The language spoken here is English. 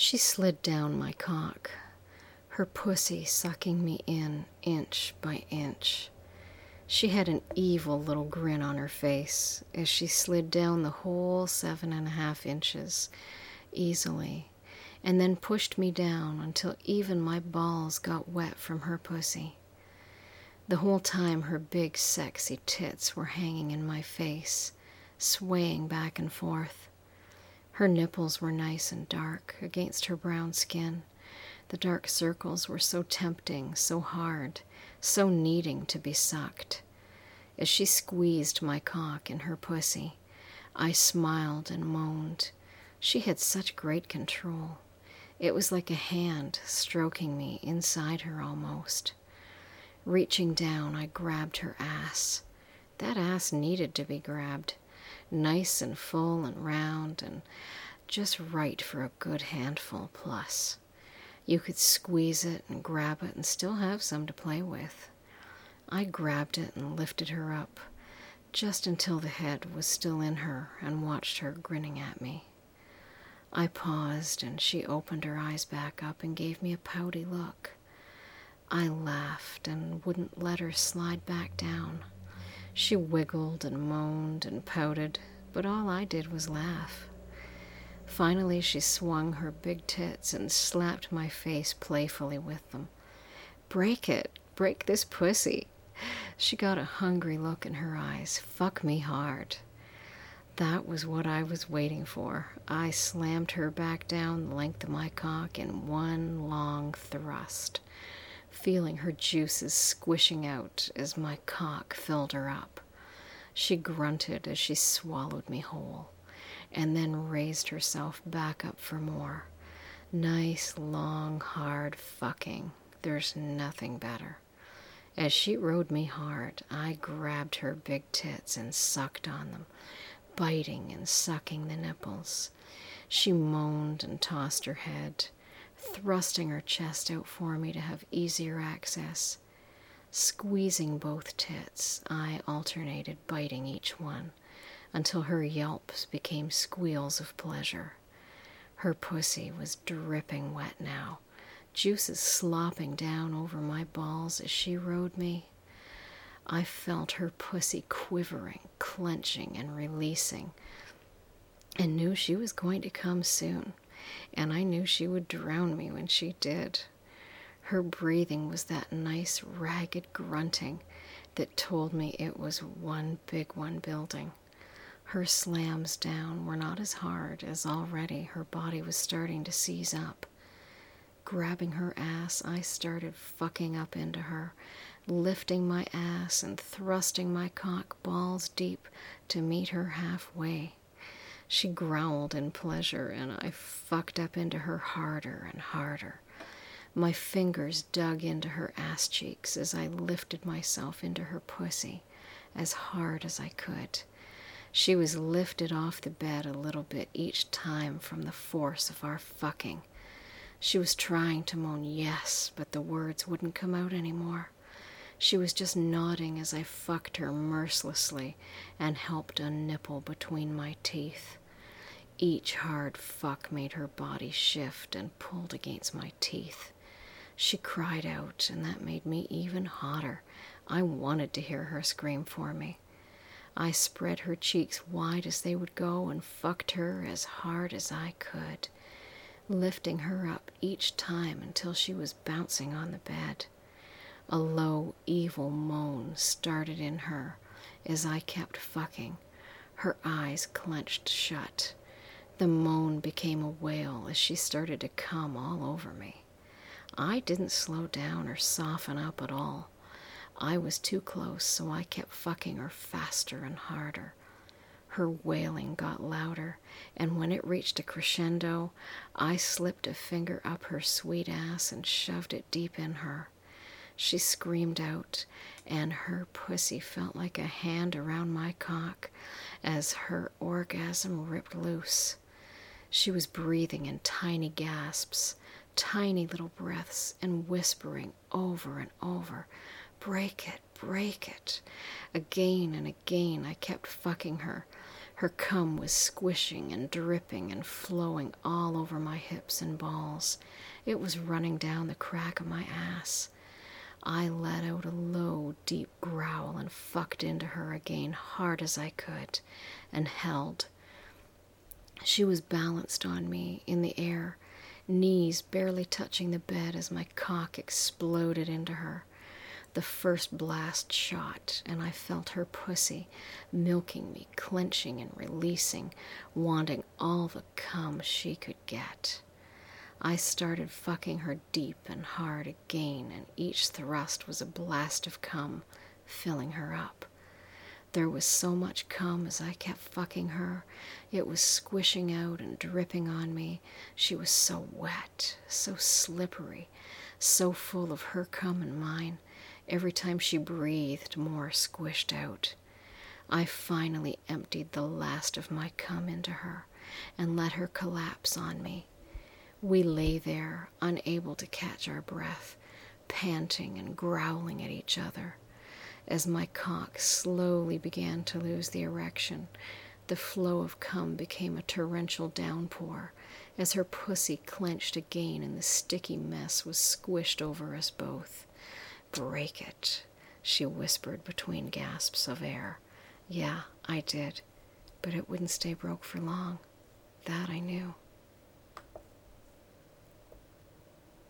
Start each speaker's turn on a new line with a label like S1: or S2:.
S1: She slid down my cock, her pussy sucking me in inch by inch. She had an evil little grin on her face as she slid down the whole 7.5 inches easily, and then pushed me down until even my balls got wet from her pussy. The whole time her big, sexy tits were hanging in my face, swaying back and forth. Her nipples were nice and dark against her brown skin. The dark circles were so tempting, so hard, so needing to be sucked. As she squeezed my cock in her pussy, I smiled and moaned. She had such great control. It was like a hand stroking me inside her almost. Reaching down, I grabbed her ass. That ass needed to be grabbed. Nice and full and round and just right for a good handful plus. You could squeeze it and grab it and still have some to play with. I grabbed it and lifted her up, just until the head was still in her, and watched her grinning at me. I paused, and she opened her eyes back up and gave me a pouty look. I laughed and wouldn't let her slide back down. She wiggled and moaned and pouted, but all I did was laugh. Finally, she swung her big tits and slapped my face playfully with them. "Break it. Break this pussy." She got a hungry look in her eyes. "Fuck me hard." That was what I was waiting for. I slammed her back down the length of my cock in one long thrust, feeling her juices squishing out as my cock filled her up. She grunted as she swallowed me whole, and then raised herself back up for more. Nice, long, hard fucking. There's nothing better. As she rode me hard, I grabbed her big tits and sucked on them, biting and sucking the nipples. She moaned and tossed her head, thrusting her chest out for me to have easier access. Squeezing both tits, I alternated biting each one until her yelps became squeals of pleasure. Her pussy was dripping wet now, juices slopping down over my balls as she rode me. I felt her pussy quivering, clenching, and releasing, and knew she was going to come soon, and I knew she would drown me when she did. Her breathing was that nice, ragged grunting that told me it was one big one building. Her slams down were not as hard as already her body was starting to seize up. Grabbing her ass, I started fucking up into her, lifting my ass and thrusting my cock balls deep to meet her halfway. She growled in pleasure, and I fucked up into her harder and harder. My fingers dug into her ass cheeks as I lifted myself into her pussy as hard as I could. She was lifted off the bed a little bit each time from the force of our fucking. She was trying to moan yes, but the words wouldn't come out anymore. She was just nodding as I fucked her mercilessly and helped a nipple between my teeth. Each hard fuck made her body shift and pulled against my teeth. She cried out, and that made me even hotter. I wanted to hear her scream for me. I spread her cheeks wide as they would go and fucked her as hard as I could, lifting her up each time until she was bouncing on the bed. A low, evil moan started in her as I kept fucking. Her eyes clenched shut. The moan became a wail as she started to come all over me. I didn't slow down or soften up at all. I was too close, so I kept fucking her faster and harder. Her wailing got louder, and when it reached a crescendo, I slipped a finger up her sweet ass and shoved it deep in her. She screamed out, and her pussy felt like a hand around my cock as her orgasm ripped loose. She was breathing in tiny gasps, tiny little breaths, and whispering over and over, "Break it, break it." Again and again I kept fucking her. Her cum was squishing and dripping and flowing all over my hips and balls. It was running down the crack of my ass. I let out a low, deep growl and fucked into her again hard as I could, and held. She was balanced on me in the air, knees barely touching the bed as my cock exploded into her. The first blast shot, and I felt her pussy milking me, clenching and releasing, wanting all the cum she could get. I started fucking her deep and hard again, and each thrust was a blast of cum, filling her up. There was so much cum as I kept fucking her. It was squishing out and dripping on me. She was so wet, so slippery, so full of her cum and mine. Every time she breathed, more squished out. I finally emptied the last of my cum into her and let her collapse on me. We lay there, unable to catch our breath, panting and growling at each other. As my cock slowly began to lose the erection, the flow of cum became a torrential downpour as her pussy clenched again and the sticky mess was squished over us both. "Break it," she whispered between gasps of air. Yeah, I did, but it wouldn't stay broke for long. That I knew.